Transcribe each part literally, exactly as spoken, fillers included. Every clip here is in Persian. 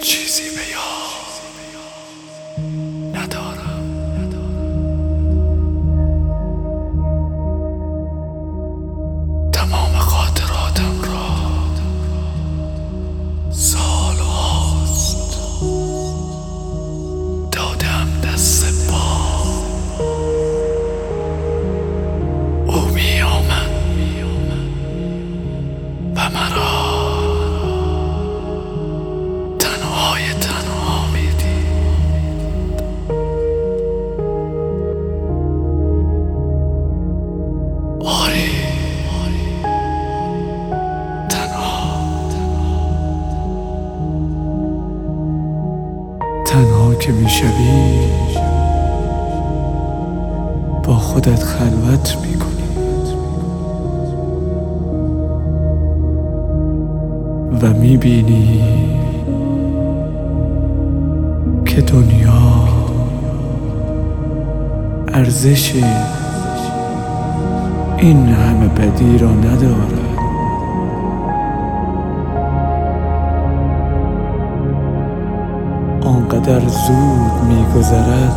چیزی به یاد ندارم. تمام خاطراتم را سال هاست دادم دست با او می آمد و مرا تنهای تنها می دید. آری تنها تنها که می شوی با خودت خلوت می کنی و می بینی که دنیا ارزش این همه بدی را ندارد. آنقدر زود می‌گذرد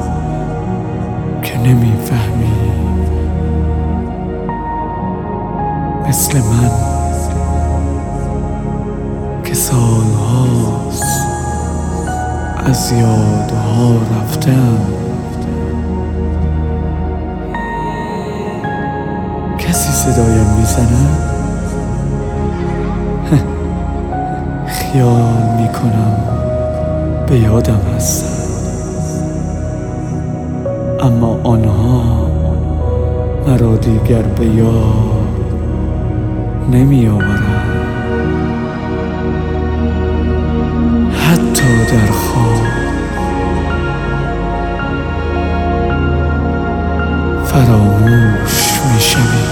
که نمی‌فهمی، مثل من که سالهاست از یادها رفتم. کسی صدایم میزند؟ خیال میکنم به یادم هستند، اما آنها مرا دیگر به یاد نمی آورند. حتی در خواب فراموش می شوی،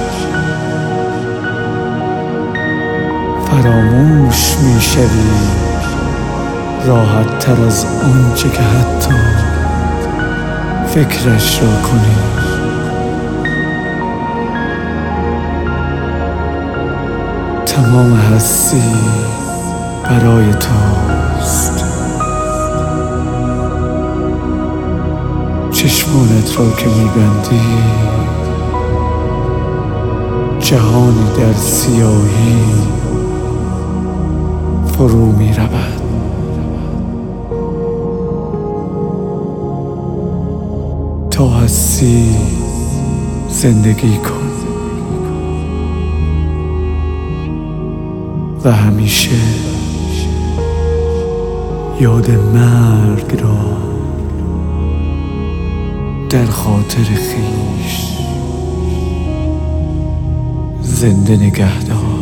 فراموش می شوی راحت تر از آنچه که حتی فکرش را کنی. تمام هستی برای توست. چشمانت را که می‌بندی جهانی در سیاهی فرو می‌رود. تا هستی زندگی کن و همیشه یاد مرگ را در خاطر خویش زنده نگه دار.